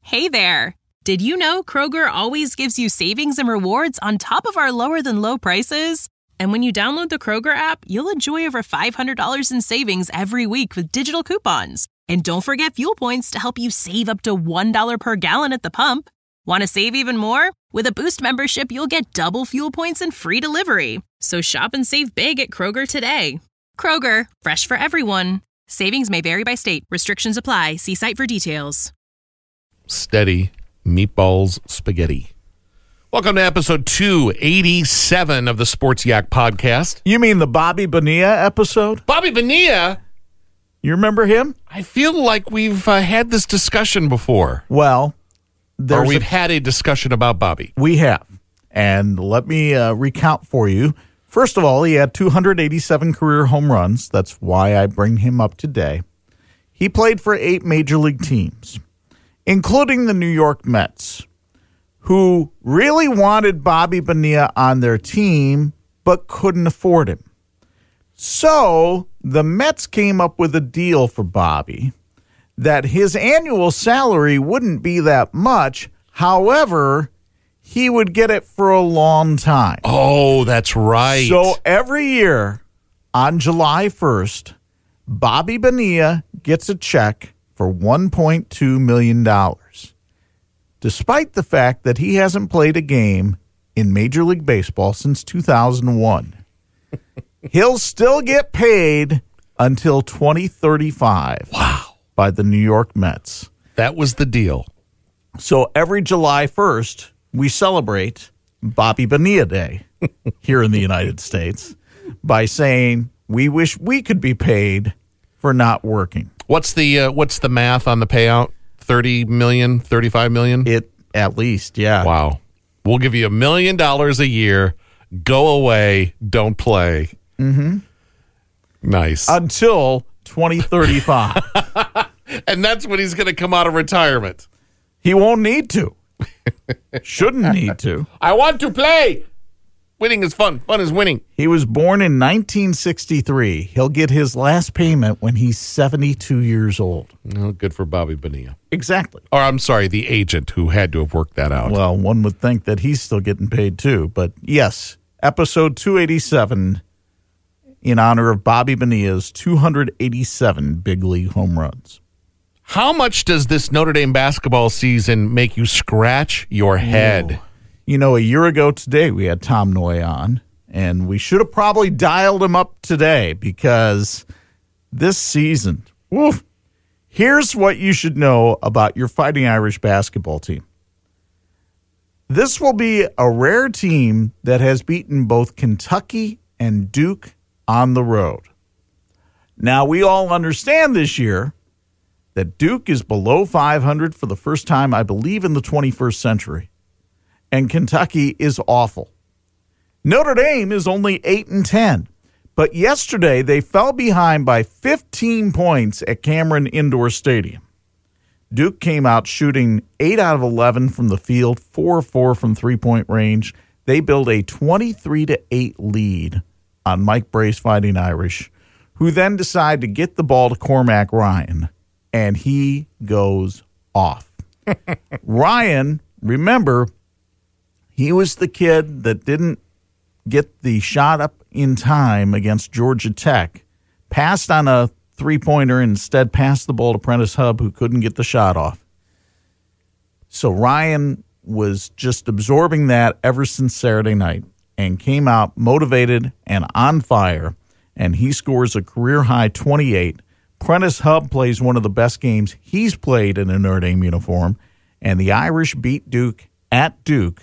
Hey there! Did you know Kroger always gives you savings and rewards on top of our lower-than-low prices? And when you download the Kroger app, you'll enjoy over $500 in savings every week with digital coupons. And don't forget fuel points to help you save up to $1 per gallon at the pump. Want to save even more? With a Boost membership, you'll get double fuel points and free delivery. So shop and save big at Kroger today. Kroger, fresh for everyone. Savings may vary by state. Restrictions apply. See site for details. Steady meatballs spaghetti. Welcome to episode 287 of the Sports Yak podcast. You mean the Bobby Bonilla episode? Bobby Bonilla? You remember him? I feel like we've had this discussion before. Well, we've had a discussion about Bobby. We have. And let me recount for you. First of all, he had 287 career home runs. That's why I bring him up today. He played for 8 major league teams, including the New York Mets, who really wanted Bobby Bonilla on their team but couldn't afford him. So the Mets came up with a deal for Bobby that his annual salary wouldn't be that much. However, he would get it for a long time. Oh, that's right. So every year on July 1st, Bobby Bonilla gets a check for $1.2 million, despite the fact that he hasn't played a game in Major League Baseball since 2001. He'll still get paid until 2035. Wow. By the New York Mets. That was the deal. So every July 1st, we celebrate Bobby Bonilla Day here in the United States by saying we wish we could be paid for not working. What's the math on the payout? 30 million, 35 million? It at least, yeah. Wow. We'll give you $1 million a year. Go away. Don't play. Mm-hmm. Nice. Until 2035. And that's when he's going to come out of retirement. He won't need to. Shouldn't need to. I want to play. Winning is fun. Fun is winning. He was born in 1963. He'll get his last payment when he's 72 years old. Oh, good for Bobby Bonilla. Exactly. Or I'm sorry, the agent who had to have worked that out. Well, one would think that he's still getting paid too. But yes, episode 287 in honor of Bobby Bonilla's 287 big league home runs. How much does this Notre Dame basketball season make you scratch your head? Ooh. You know, a year ago today, we had Tom Noy on, and we should have probably dialed him up today because this season, woof, here's what you should know about your Fighting Irish basketball team. This will be a rare team that has beaten both Kentucky and Duke on the road. Now, we all understand this year that Duke is below 500 for the first time, I believe, in the 21st century. And Kentucky is awful. Notre Dame is only 8-10. But yesterday, they fell behind by 15 points at Cameron Indoor Stadium. Duke came out shooting 8 out of 11 from the field, 4-4 from three-point range. They built a 23-8 lead on Mike Bray's Fighting Irish, who then decide to get the ball to Cormac Ryan, and he goes off. Ryan, remember, he was the kid that didn't get the shot up in time against Georgia Tech, passed on a three-pointer, and instead passed the ball to Prentice Hubb, who couldn't get the shot off. So Ryan was just absorbing that ever since Saturday night and came out motivated and on fire, and he scores a career-high 28. Prentice Hubb plays one of the best games he's played in a Notre Dame uniform, and the Irish beat Duke at Duke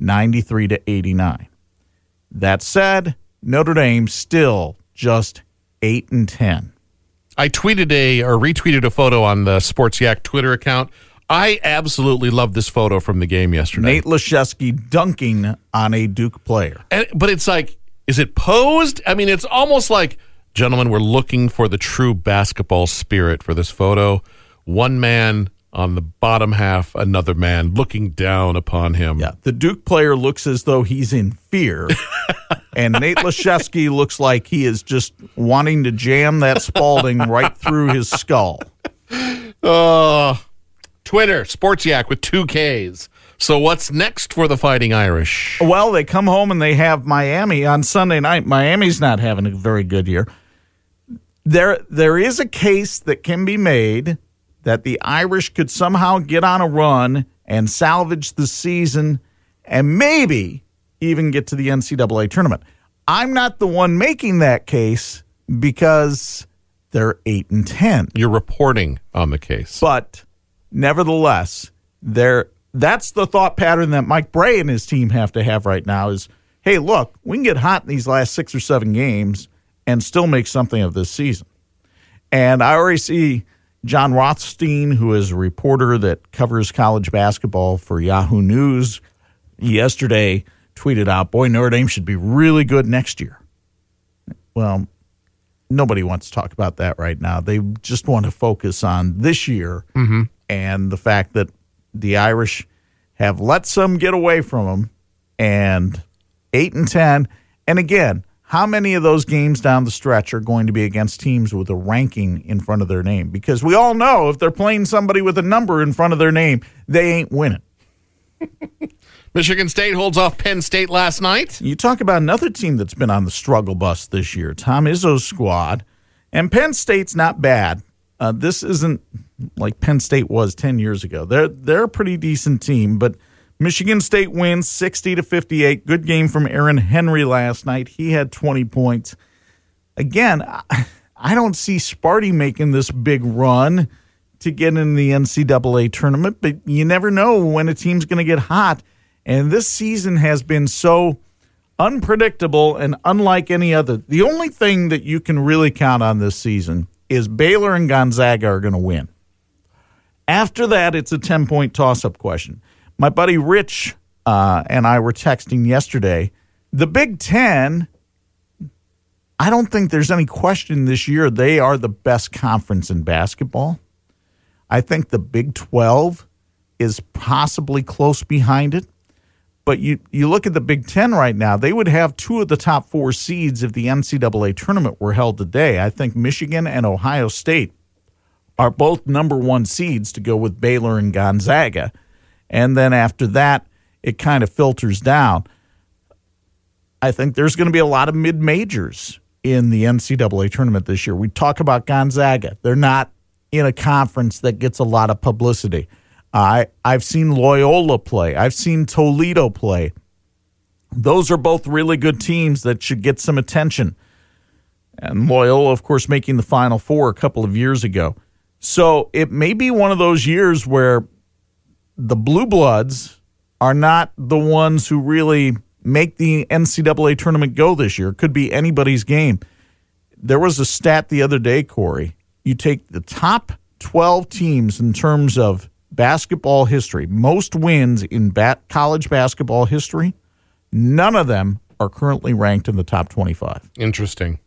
93-89. That said, Notre Dame still just 8-10. I retweeted a photo on the Sports Yak Twitter account. I absolutely love this photo from the game yesterday. Nate Laszewski dunking on a Duke player. But it's like, is it posed? I mean, it's almost like, gentlemen, we're looking for the true basketball spirit for this photo. One man on the bottom half, another man looking down upon him. Yeah, the Duke player looks as though he's in fear, and Nate Laszewski looks like he is just wanting to jam that Spalding right through his skull. Twitter, Sportsyak with 2 Ks. So what's next for the Fighting Irish? Well, they come home and they have Miami on Sunday night. Miami's not having a very good year. There is a case that can be made that the Irish could somehow get on a run and salvage the season and maybe even get to the NCAA tournament. I'm not the one making that case because they're 8-10. You're reporting on the case. But nevertheless, that's the thought pattern that Mike Bray and his team have to have right now is, hey, look, we can get hot in these last 6 or 7 games and still make something of this season. And I already see John Rothstein, who is a reporter that covers college basketball for Yahoo News, yesterday tweeted out, boy, Notre Dame should be really good next year. Well, nobody wants to talk about that right now. They just want to focus on this year and the fact that the Irish have let some get away from them, and 8-10. And again, how many of those games down the stretch are going to be against teams with a ranking in front of their name? Because we all know if they're playing somebody with a number in front of their name, they ain't winning. Michigan State holds off Penn State last night. You talk about another team that's been on the struggle bus this year, Tom Izzo's squad. And Penn State's not bad. This isn't like Penn State was 10 years ago. They're a pretty decent team, but Michigan State wins 60-58. Good game from Aaron Henry last night. He had 20 points. Again, I don't see Sparty making this big run to get in the NCAA tournament, but you never know when a team's going to get hot. And this season has been so unpredictable and unlike any other. The only thing that you can really count on this season is Baylor and Gonzaga are going to win. After that, it's a 10-point toss-up question. My buddy Rich and I were texting yesterday. The Big Ten, I don't think there's any question this year they are the best conference in basketball. I think the Big 12 is possibly close behind it. But you look at the Big Ten right now, they would have 2 of the top 4 seeds if the NCAA tournament were held today. I think Michigan and Ohio State are both number 1 seeds to go with Baylor and Gonzaga. And then after that, it kind of filters down. I think there's going to be a lot of mid-majors in the NCAA tournament this year. We talk about Gonzaga. They're not in a conference that gets a lot of publicity. I've seen Loyola play. I've seen Toledo play. Those are both really good teams that should get some attention. And Loyola, of course, making the Final Four a couple of years ago. So it may be one of those years where the Blue Bloods are not the ones who really make the NCAA tournament go this year. It could be anybody's game. There was a stat the other day, Corey. You take the top 12 teams in terms of basketball history, most wins in college basketball history, none of them are currently ranked in the top 25. Interesting.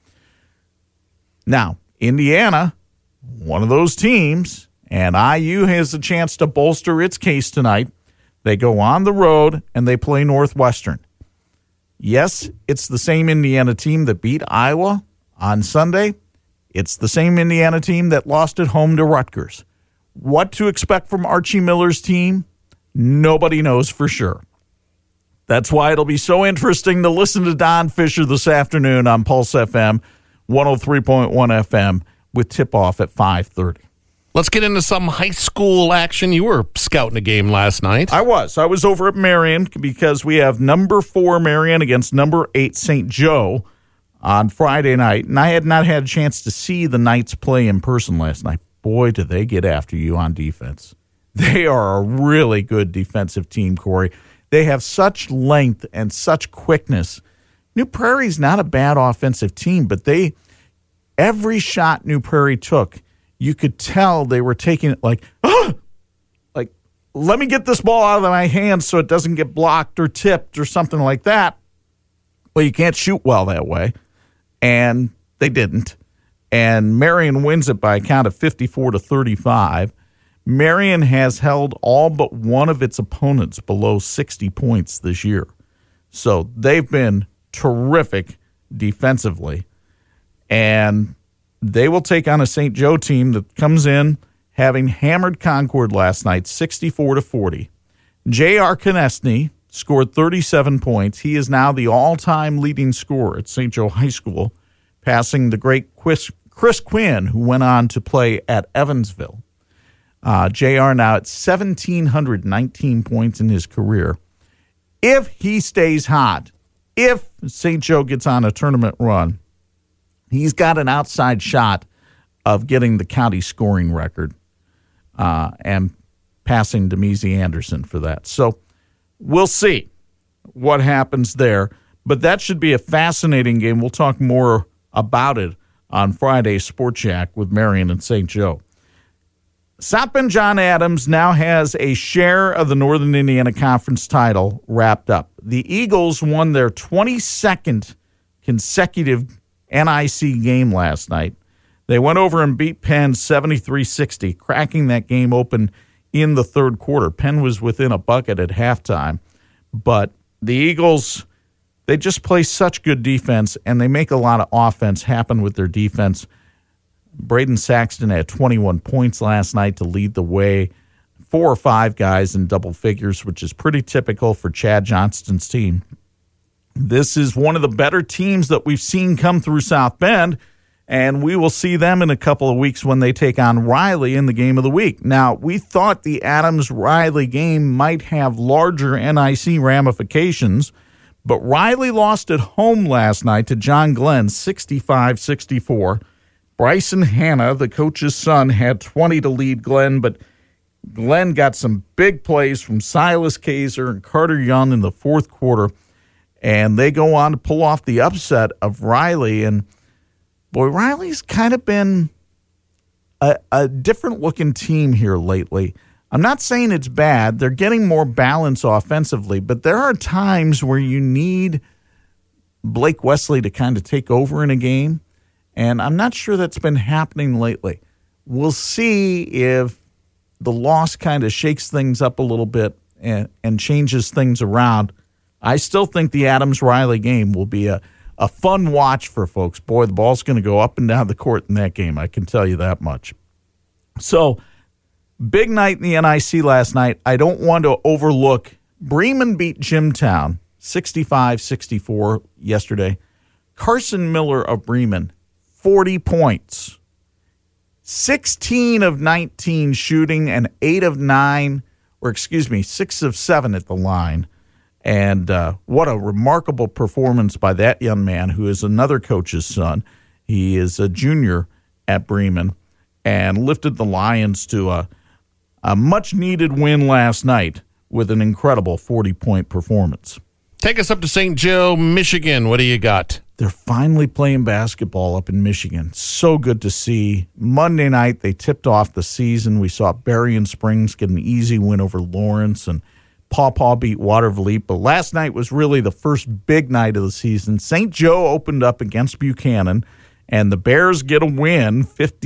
Now, Indiana, one of those teams, and IU has a chance to bolster its case tonight. They go on the road and they play Northwestern. Yes, it's the same Indiana team that beat Iowa on Sunday. It's the same Indiana team that lost at home to Rutgers. What to expect from Archie Miller's team, nobody knows for sure. That's why it'll be so interesting to listen to Don Fisher this afternoon on Pulse FM, 103.1 FM, with tip-off at 5:30. Let's get into some high school action. You were scouting a game last night. I was over at Marion because we have number 4 Marion against number 8 St. Joe on Friday night, and I had not had a chance to see the Knights play in person last night. Boy, do they get after you on defense. They are a really good defensive team, Corey. They have such length and such quickness. New Prairie's not a bad offensive team, but every shot New Prairie took, you could tell they were taking it like let me get this ball out of my hands so it doesn't get blocked or tipped or something like that. Well, you can't shoot well that way, and they didn't. And Marion wins it by a count of 54-35. Marion has held all but one of its opponents below 60 points this year. So they've been terrific defensively. And they will take on a St. Joe team that comes in, having hammered Concord last night 64-40. J.R. Konechny scored 37 points. He is now the all-time leading scorer at St. Joe High School, passing the great Chris Quinn, who went on to play at Evansville. JR now at 1,719 points in his career. If he stays hot, if St. Joe gets on a tournament run, he's got an outside shot of getting the county scoring record and passing Demezi Anderson for that. So we'll see what happens there. But that should be a fascinating game. We'll talk more about it on Friday's Sport Shack with Marion and St. Joe. South Bend John Adams now has a share of the Northern Indiana Conference title wrapped up. The Eagles won their 22nd consecutive NIC game last night. They went over and beat Penn 73-60, cracking that game open in the third quarter. Penn was within a bucket at halftime, but the Eagles, they just play such good defense, and they make a lot of offense happen with their defense. Braden Saxton had 21 points last night to lead the way. 4 or 5 guys in double figures, which is pretty typical for Chad Johnston's team. This is one of the better teams that we've seen come through South Bend, and we will see them in a couple of weeks when they take on Riley in the game of the week. Now, we thought the Adams-Riley game might have larger NIC ramifications, but Riley lost at home last night to John Glenn 65-64. Bryson Hanna, the coach's son, had 20 to lead Glenn, but Glenn got some big plays from Silas Kaiser and Carter Young in the fourth quarter, and they go on to pull off the upset of Riley. And, boy, Riley's kind of been a different-looking team here lately. I'm not saying it's bad. They're getting more balance offensively, but there are times where you need Blake Wesley to kind of take over in a game. And I'm not sure that's been happening lately. We'll see if the loss kind of shakes things up a little bit and changes things around. I still think the Adams-Riley game will be a fun watch for folks. Boy, the ball's going to go up and down the court in that game. I can tell you that much. So, big night in the NIC last night. I don't want to overlook Bremen beat Jimtown 65-64 yesterday. Carson Miller of Bremen, 40 points, 16 of 19 shooting, and 6 of 7 at the line. And what a remarkable performance by that young man, who is another coach's son. He is a junior at Bremen and lifted the Lions to a much-needed win last night with an incredible 40-point performance. Take us up to St. Joe, Michigan. What do you got? They're finally playing basketball up in Michigan. So good to see. Monday night, they tipped off the season. We saw Berrien Springs get an easy win over Lawrence, and Paw Paw beat Watervliet. But last night was really the first big night of the season. St. Joe opened up against Buchanan, and the Bears get a win,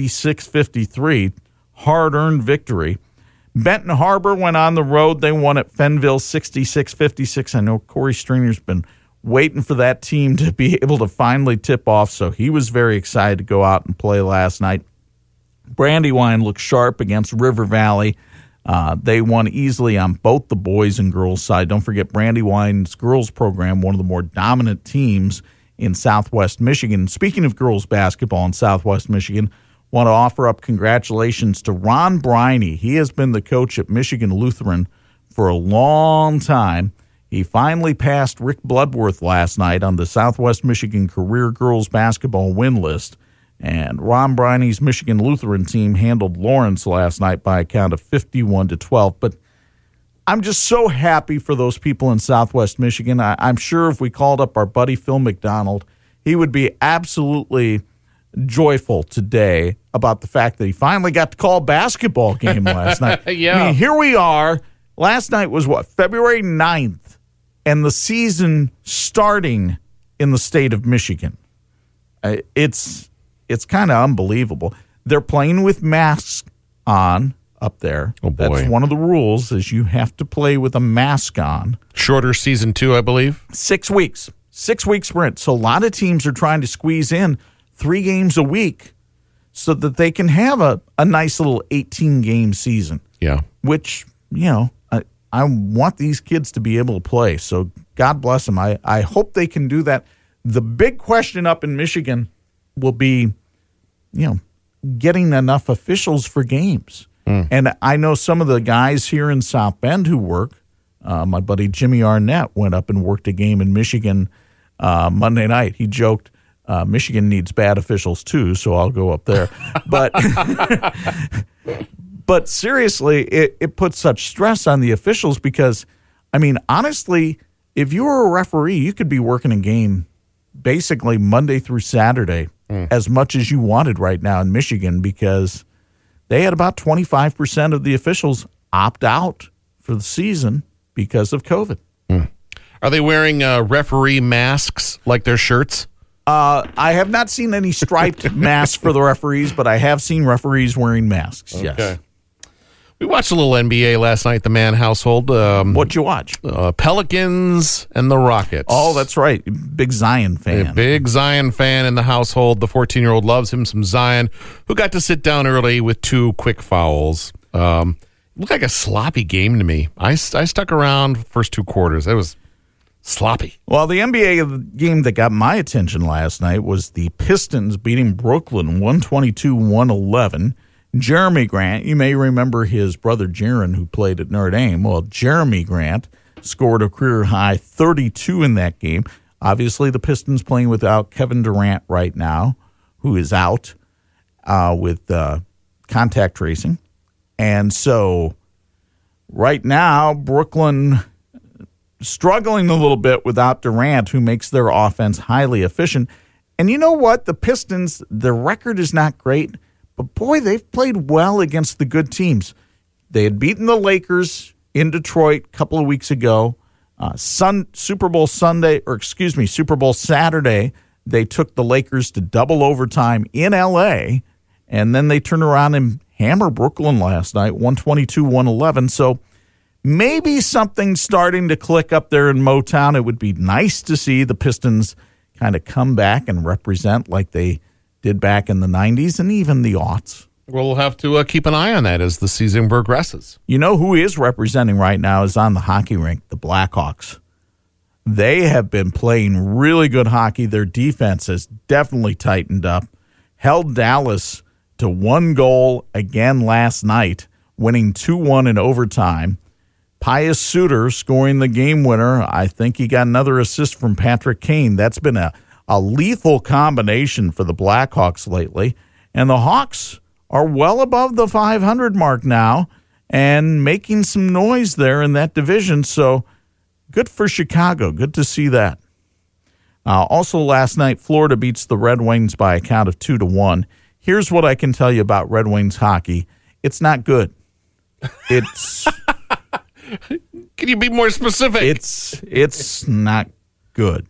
56-53. Hard-earned victory. Benton Harbor went on the road. They won at Fenville 66-56. I know Corey Stringer's been waiting for that team to be able to finally tip off, so he was very excited to go out and play last night. Brandywine looked sharp against River Valley. They won easily on both the boys and girls side. Don't forget Brandywine's girls program, one of the more dominant teams in Southwest Michigan. Speaking of girls basketball in Southwest Michigan, want to offer up congratulations to Ron Briney. He has been the coach at Michigan Lutheran for a long time. He finally passed Rick Bloodworth last night on the Southwest Michigan Career Girls Basketball win list. And Ron Briney's Michigan Lutheran team handled Lawrence last night by a count of 51-12. But I'm just so happy for those people in Southwest Michigan. I'm sure if we called up our buddy Phil McDonald, he would be absolutely joyful today about the fact that he finally got to call a basketball game last night. Yeah. I mean, here we are. Last night was February 9th, and the season starting in the state of Michigan. It's kind of unbelievable. They're playing with masks on up there. Oh, boy. That's one of the rules, is you have to play with a mask on. Shorter season 2, I believe. 6 weeks. 6 week sprint. So a lot of teams are trying to squeeze in 3 games a week. so that they can have a nice little 18-game season. Yeah. Which, I want these kids to be able to play. So God bless them. I hope they can do that. The big question up in Michigan will be, getting enough officials for games. And I know some of the guys here in South Bend who work. My buddy Jimmy Arnett went up and worked a game in Michigan Monday night. He joked, Michigan needs bad officials too, so I'll go up there. But but seriously, it puts such stress on the officials because, honestly, if you were a referee, you could be working a game basically Monday through Saturday as much as you wanted right now in Michigan because they had about 25% of the officials opt out for the season because of COVID. Are they wearing referee masks like their shirts? I have not seen any striped masks for the referees, but I have seen referees wearing masks, Okay. yes. We watched a little NBA last night, the Mann household. What'd you watch? Pelicans and the Rockets. Oh, that's right. Big Zion fan. A big Zion fan in the household. The 14-year-old loves him some Zion, who got to sit down early with 2 quick fouls. Looked like a sloppy game to me. I stuck around first 2 quarters. It was sloppy. Well, the NBA game that got my attention last night was the Pistons beating Brooklyn 122-111. Jeremy Grant, you may remember his brother Jaren, who played at Notre Dame. Well, Jeremy Grant scored a career-high 32 in that game. Obviously, the Pistons playing without Kevin Durant right now, who is out with contact tracing. And so right now, Brooklyn struggling a little bit without Durant, who makes their offense highly efficient. And you know what? The Pistons, their record is not great, but boy, they've played well against the good teams. They had beaten the Lakers in Detroit a couple of weeks ago. Super Bowl Saturday, they took the Lakers to double overtime in L.A., and then they turned around and hammered Brooklyn last night, 122-111. So maybe something's starting to click up there in Motown. It would be nice to see the Pistons kind of come back and represent like they did back in the 90s and even the aughts. We'll have to keep an eye on that as the season progresses. You know who is representing right now is on the hockey rink, the Blackhawks. They have been playing really good hockey. Their defense has definitely tightened up. Held Dallas to 1 goal again last night, winning 2-1 in overtime. Pius Suter scoring the game winner. I think he got another assist from Patrick Kane. That's been a lethal combination for the Blackhawks lately. And the Hawks are well above the 500 mark now and making some noise there in that division. So good for Chicago. Good to see that. Also last night, Florida beats the Red Wings by a count of 2-1. Here's what I can tell you about Red Wings hockey. It's not good. It's... Can you be more specific? It's not good.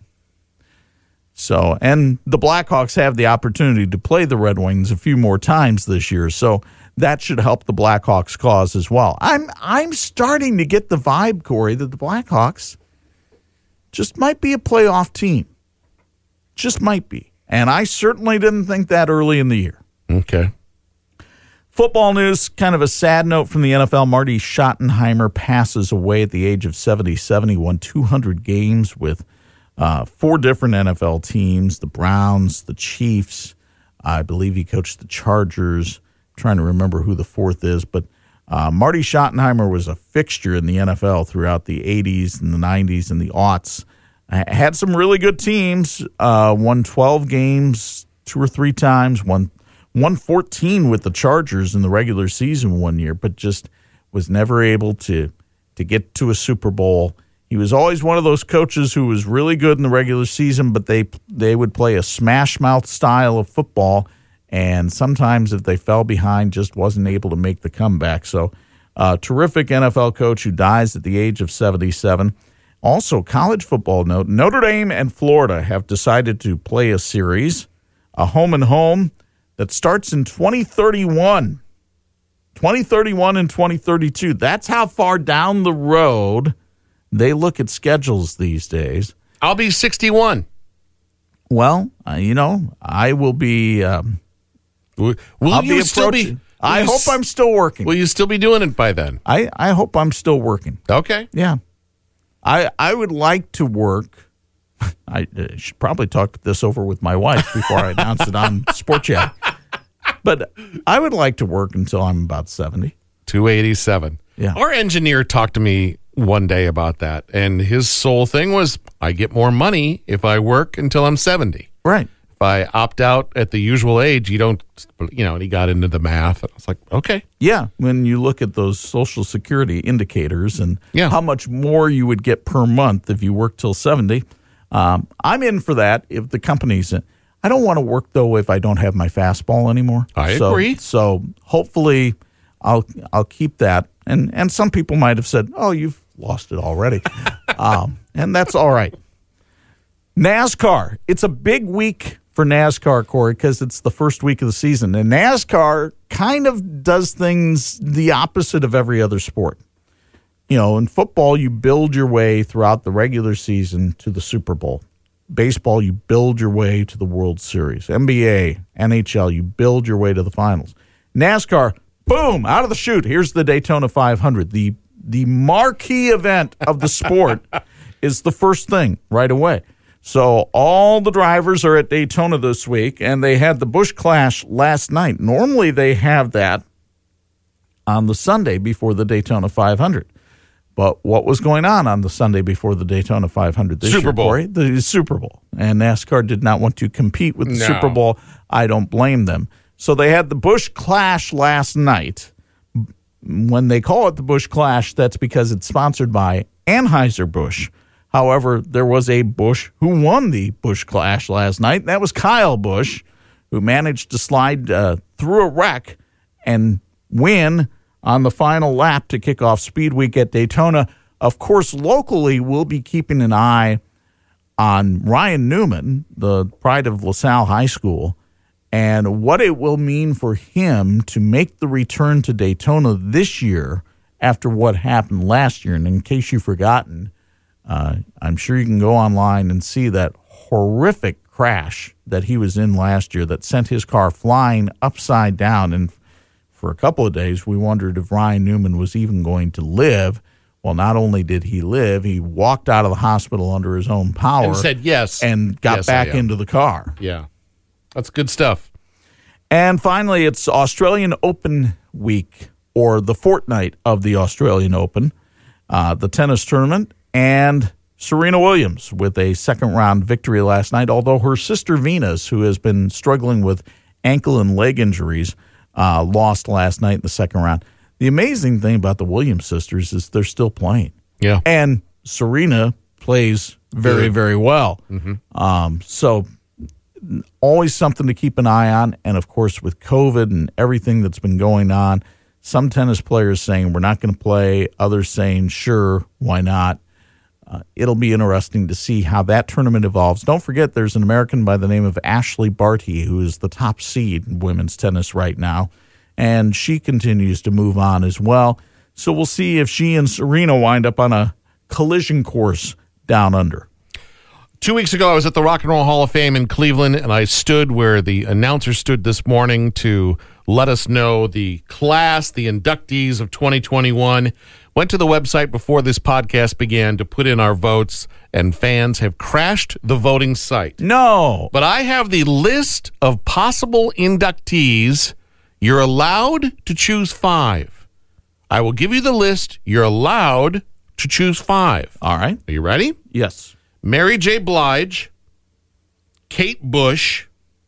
So, and the Blackhawks have the opportunity to play the Red Wings a few more times this year, so that should help the Blackhawks cause as well. I'm starting to get the vibe, Corey, that the Blackhawks just might be a playoff team. Just might be. And I certainly didn't think that early in the year. Okay. Football news, kind of a sad note from the NFL. Marty Schottenheimer passes away at the age of 77. He won 200 games with 4 different NFL teams, the Browns, the Chiefs. I believe he coached the Chargers. I'm trying to remember who the 4th is. But Marty Schottenheimer was a fixture in the NFL throughout the 80s and the 90s and the aughts. Had some really good teams, won 12 games 2 or 3 times, won 14 with the Chargers in the regular season one year, but just was never able to get to a Super Bowl. He was always one of those coaches who was really good in the regular season, but they would play a smash mouth style of football, and sometimes if they fell behind, just wasn't able to make the comeback. So terrific NFL coach who dies at the age of 77. Also, college football note, Notre Dame and Florida have decided to play a series, a home-and-home, that starts in 2031. 2031 and 2032. That's how far down the road they look at schedules these days. I'll be 61. Well, I will be... Will I'll you be still be? approaching. I hope I'm still working. Will you still be doing it by then? I hope I'm still working. Okay. Yeah. I would like to work. I should probably talk this over with my wife before I announce it on Sport Chat. But I would like to work until I'm about 70. 287. Yeah. Our engineer talked to me one day about that, and his sole thing was, I get more money if I work until I'm 70. Right. If I opt out at the usual age, you don't, and he got into the math. And I was like, okay. Yeah. When you look at those Social Security indicators and Yeah. how much more you would get per month if you work till 70, I'm in for that if the company's in. I don't want to work, though, if I don't have my fastball anymore. I agree. So hopefully I'll keep that. And some people might have said, oh, you've lost it already. And that's all right. NASCAR. It's a big week for NASCAR, Corey, because it's the first week of the season. And NASCAR kind of does things the opposite of every other sport. In football, you build your way throughout the regular season to the Super Bowl. Baseball, you build your way to the World Series. NBA, NHL, you build your way to the finals. NASCAR, boom, out of the chute. Here's the Daytona 500. The marquee event of the sport is the first thing right away. So all the drivers are at Daytona this week, and they had the Busch Clash last night. Normally they have that on the Sunday before the Daytona 500. But what was going on the Sunday before the Daytona 500 this Super year, Bowl. Corey? The Super Bowl. And NASCAR did not want to compete with the No. Super Bowl. I don't blame them. So they had the Busch Clash last night. When they call it the Busch Clash, that's because it's sponsored by Anheuser-Busch. However, there was a Busch who won the Busch Clash last night. That was Kyle Busch, who managed to slide through a wreck and win on the final lap to kick off Speed Week at Daytona. Of course, locally, we'll be keeping an eye on Ryan Newman, the pride of LaSalle High School, and what it will mean for him to make the return to Daytona this year after what happened last year. And in case you've forgotten, I'm sure you can go online and see that horrific crash that he was in last year that sent his car flying upside down. And for a couple of days, we wondered if Ryan Newman was even going to live. Well, not only did he live, he walked out of the hospital under his own power. And said yes. And got Yes, back I am. into the car. Yeah. That's good stuff. And finally, it's Australian Open week, or the fortnight of the Australian Open, the tennis tournament, and Serena Williams with a second-round victory last night, although her sister Venus, who has been struggling with ankle and leg injuries, lost last night in the second round. The amazing thing about the Williams sisters is they're still playing. Yeah. And Serena plays very, very well. So always something to keep an eye on. And, of course, with COVID and everything that's been going on, some tennis players saying we're not going to play, others saying, sure, why not? It'll be interesting to see how that tournament evolves. Don't forget there's an American by the name of Ashley Barty who is the top seed in women's tennis right now, and she continues to move on as well. So we'll see if she and Serena wind up on a collision course down under. 2 weeks ago, I was at the Rock and Roll Hall of Fame in Cleveland, and I stood where the announcer stood this morning to let us know the class, the inductees of 2021. Went to the website before this podcast began to put in our votes, and fans have crashed the voting site. No. But I have the list of possible inductees. You're allowed to choose 5. I will give you the list. You're allowed to choose 5. All right. Are you ready? Yes. Mary J. Blige, Kate Bush,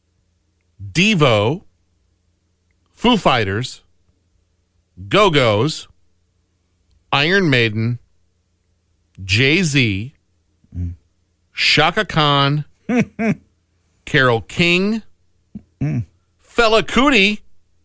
Devo, Foo Fighters, Go-Go's, Iron Maiden, Jay-Z, Shaka Khan, Carole King, Fela Kuti,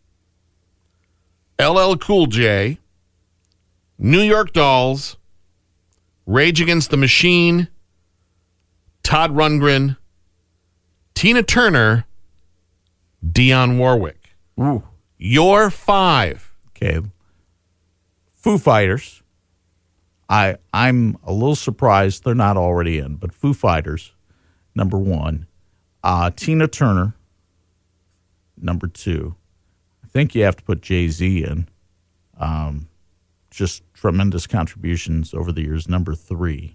LL Cool J, New York Dolls, Rage Against the Machine, Todd Rundgren, Tina Turner, Dionne Warwick. Ooh. Your 5. Okay. Foo Fighters. I'm a little surprised they're not already in, but Foo Fighters, number 1. Tina Turner, number 2. I think you have to put Jay-Z in. Just tremendous contributions over the years, number 3.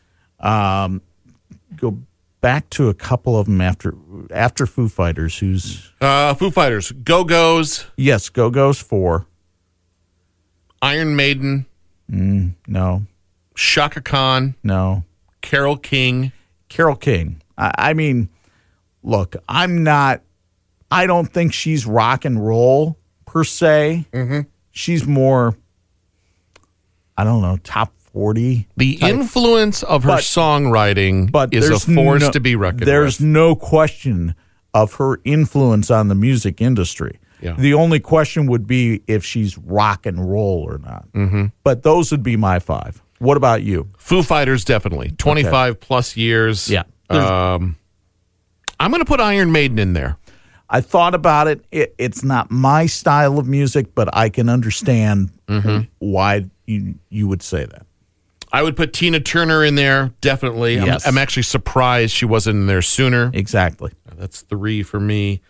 Go back to a couple of them after Foo Fighters. Who's Foo Fighters, Go-Go's. Yes, Go-Go's 4. Iron Maiden. No. Shaka Khan. No. Carole King. Carole King. I mean, look, I don't think she's rock and roll per se. Mm-hmm. She's more, I don't know, top 40. The influence of her songwriting is a force to be reckoned with. There's no question of her influence on the music industry. Yeah. The only question would be if she's rock and roll or not. Mm-hmm. But those would be my 5. What about you? Foo Fighters, definitely. 25 plus years. Yeah. I'm going to put Iron Maiden in there. I thought about it. It's not my style of music, but I can understand why you would say that. I would put Tina Turner in there, definitely. Yes. I'm actually surprised she wasn't in there sooner. Exactly. That's 3 for me.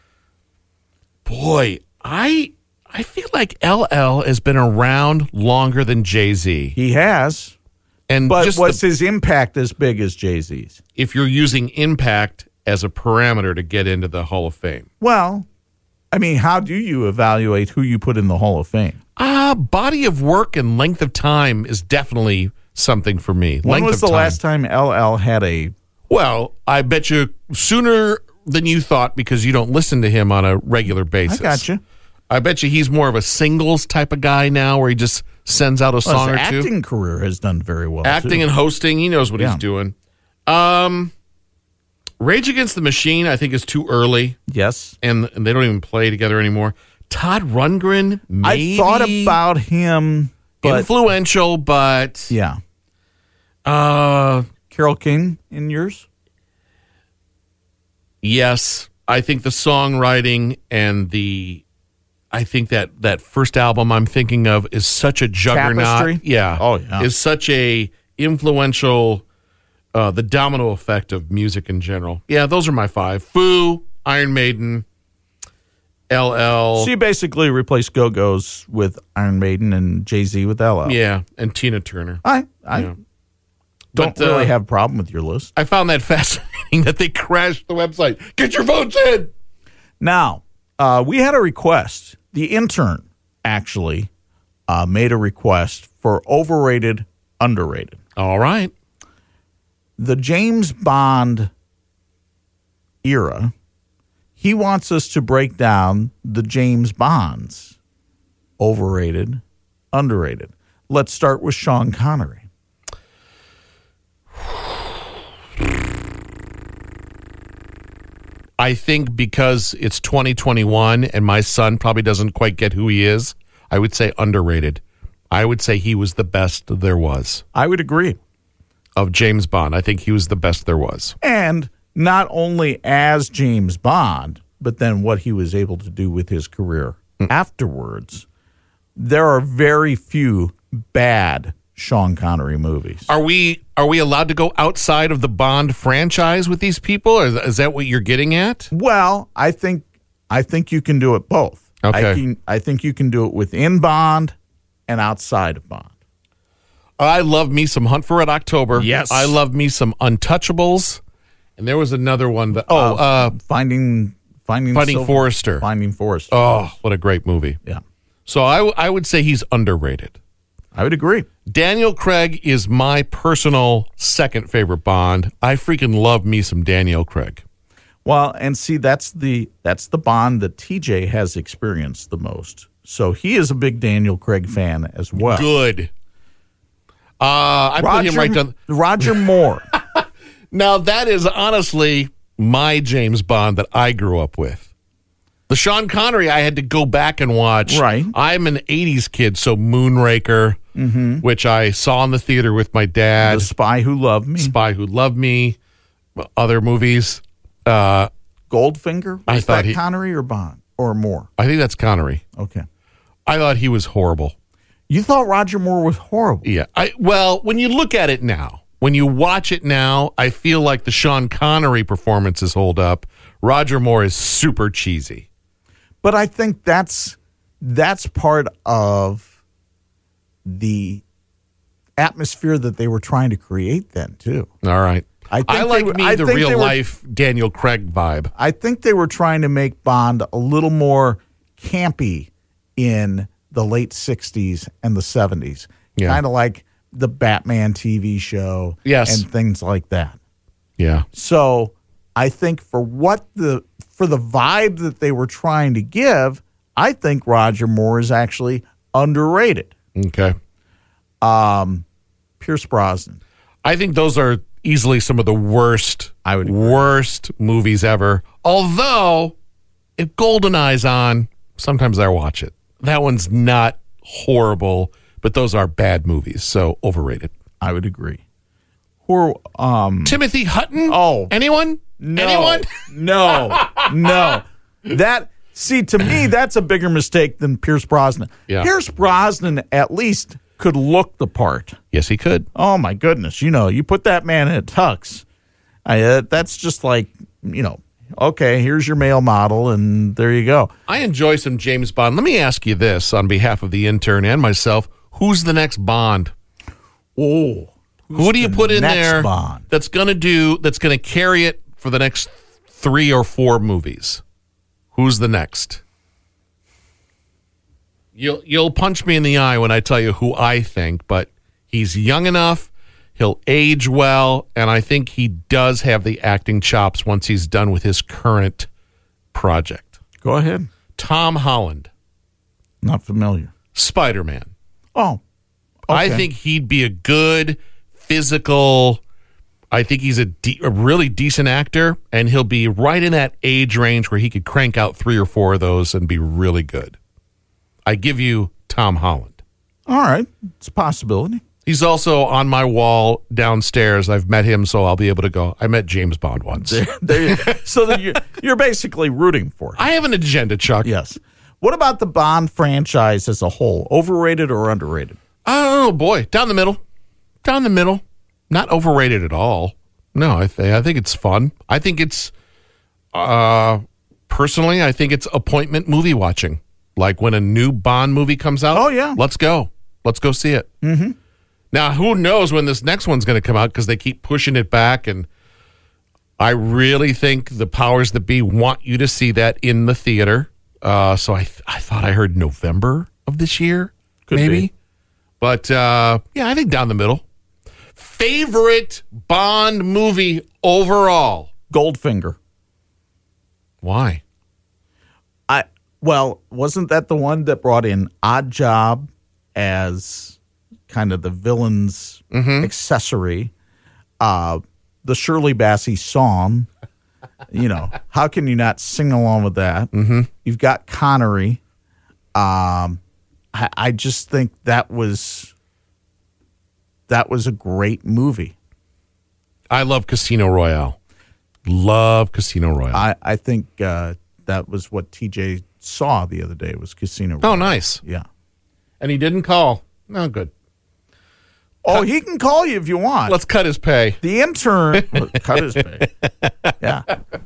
Boy, I feel like LL has been around longer than Jay-Z. He has. And But just was his impact as big as Jay-Z's? if you're using impact as a parameter to get into the Hall of Fame. Well, I mean, how do you evaluate who you put in the Hall of Fame? Body of work and length of time is definitely something for me. When length was of the time. last time LL had a... Well, I bet you sooner than you thought because you don't listen to him on a regular basis. I got you. I bet you he's more of a singles type of guy now where he just sends out a song His or two. acting career has done very well, Acting too. and hosting, he knows what Yeah. he's doing. Rage Against the Machine, I think, is too early, Yes. and they don't even play together anymore. Todd Rundgren, maybe. I thought about him, but... Influential, but... Yeah. Uh, Carole King in yours? yes, I think the songwriting and I think that first album I'm thinking of is such a juggernaut. Tapestry? Yeah. Oh, yeah. Is such a influential, the domino effect of music in general. Yeah, those are my 5. Foo, Iron Maiden, LL. So you basically replaced Go-Go's with Iron Maiden and Jay-Z with LL. Yeah, and Tina Turner. I Yeah. don't But, really have a problem with your list. I found that fascinating that they crashed the website. Get your votes in. Now, we had a request. The intern actually made a request for overrated, underrated. All right. The James Bond era, he wants us to break down the James Bonds. Overrated, underrated. Let's start with Sean Connery. I think because it's 2021 and my son probably doesn't quite get who he is, I would say underrated. I would say he was the best there was I would agree. of James Bond. I think he was the best there was. And not only as James Bond, but then what he was able to do with his career afterwards. There are very few bad Sean Connery movies. Are we allowed to go outside of the Bond franchise with these people? Or is that what you're getting at? Well, I think you can do it both. Okay. I think you can do it within Bond and outside of Bond. I love me some Hunt for Red October. Yes. I love me some Untouchables. And there was another one that Finding Silver- Forrester. Finding Forrester. Oh, what a great movie. Yeah. So I would say he's underrated. I would agree. Daniel Craig is my personal second favorite Bond. I freaking love me some Daniel Craig. Well, and see, that's the Bond that TJ has experienced the most. So he is a big Daniel Craig fan as well. Good. I put him right down. Roger Moore. Now, that is honestly my James Bond that I grew up with. The Sean Connery, I had to go back and watch. Right. I'm an 80s kid, so Moonraker, which I saw in the theater with my dad. The Spy Who Loved Me. Spy Who Loved Me, other movies. Goldfinger. I Was thought that Connery or Bond or Moore? I think that's Connery. Okay. I thought he was horrible. You thought Roger Moore was horrible. Yeah. Well, when you look at it now, when you watch it now, I feel like the Sean Connery performances hold up. Roger Moore is super cheesy. But I think that's part of the atmosphere that they were trying to create then, too. All right. I like the real-life Daniel Craig vibe. I think they were trying to make Bond a little more campy in the late 60s and the 70s. Yeah. Kind of like the Batman TV show and things like that. Yeah. So I think for the vibe that they were trying to give, I think Roger Moore is actually underrated. Okay. Pierce Brosnan. I think those are easily some of the worst movies ever. Although, if GoldenEye's on, sometimes I watch it. That one's not horrible, but those are bad movies, so overrated. I would agree. Timothy Hutton? Oh. Anyone? No. Anyone? No. To me, that's a bigger mistake than Pierce Brosnan. Yeah. Pierce Brosnan at least could look the part. Yes, he could. Oh, my goodness. You put that man in a tux. That's just like, okay, here's your male model, and there you go. I enjoy some James Bond. Let me ask you this on behalf of the intern and myself. Who's the next Bond? Oh. Who do you put in there Bond? that's going to carry it for the next 3 or 4 movies? Who's the next? You'll punch me in the eye when I tell you who I think, but he's young enough, he'll age well, and I think he does have the acting chops once he's done with his current project. Go ahead. Tom Holland. Not familiar. Spider-Man. Oh. Okay. I think he'd be a good physical. I think he's a really decent actor, and he'll be right in that age range where he could crank out 3 or 4 of those and be really good. I give you Tom Holland. All right. It's a possibility. He's also on my wall downstairs. I've met him, so I'll be able to go. I met James Bond once. So that you're basically rooting for him. I have an agenda, Chuck. Yes. What about the Bond franchise as a whole? Overrated or underrated? Oh, boy. Down the middle. Down the middle. Not overrated at all. No, I think it's fun. I think it's, personally, I think it's appointment movie watching. Like when a new Bond movie comes out. Oh, yeah. Let's go. Let's go see it. Mm-hmm. Now, who knows when this next one's going to come out because they keep pushing it back. And I really think the powers that be want you to see that in the theater. So I thought I heard November of this year. Could maybe. be. But, yeah, I think down the middle. Favorite Bond movie overall? Goldfinger. Why? Well, wasn't that the one that brought in Odd Job as kind of the villain's accessory? The Shirley Bassey song. How can you not sing along with that? Mm-hmm. You've got Connery. I just think that was a great movie. I love Casino Royale. Love Casino Royale. I think that was what TJ saw the other day was Casino Royale. Oh, nice. Yeah. And he didn't call. No, good. Oh, he can call you if you want. Let's cut his pay. The intern cut his pay. Yeah.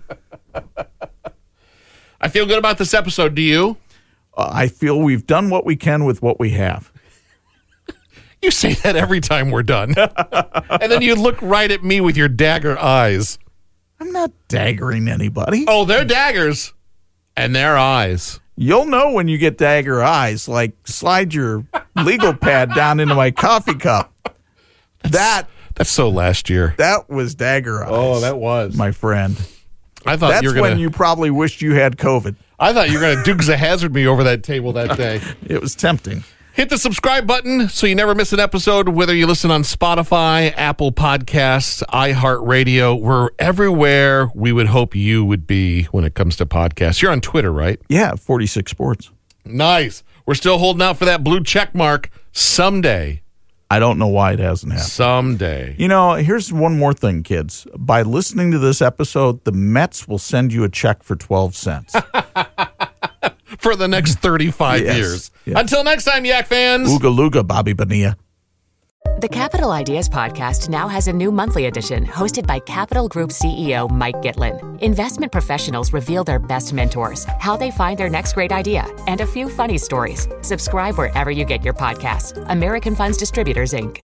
I feel good about this episode. Do you? I feel we've done what we can with what we have. You say that every time we're done. And then you look right at me with your dagger eyes. I'm not daggering anybody. Oh, they're daggers. And their eyes. You'll know when you get dagger eyes. Like, slide your legal pad down into my coffee cup. That's so last year. That was dagger eyes. Oh, that was. My friend. I thought That's you were gonna, when you probably wished you had COVID. I thought you were going to Dukes of Hazzard me over that table that day. It was tempting. Hit the subscribe button so you never miss an episode, whether you listen on Spotify, Apple Podcasts, iHeartRadio. We're everywhere we would hope you would be when it comes to podcasts. You're on Twitter, right? Yeah, 46 Sports. Nice. We're still holding out for that blue check mark someday. I don't know why it hasn't happened. Someday. Here's one more thing, kids. By listening to this episode, the Mets will send you a check for 12 cents. For the next 35 years. Yes. Until next time, Yak fans. Ooga looga, Bobby Bonilla. The Capital Ideas podcast now has a new monthly edition hosted by Capital Group CEO Mike Gitlin. Investment professionals reveal their best mentors, how they find their next great idea, and a few funny stories. Subscribe wherever you get your podcasts. American Funds Distributors, Inc.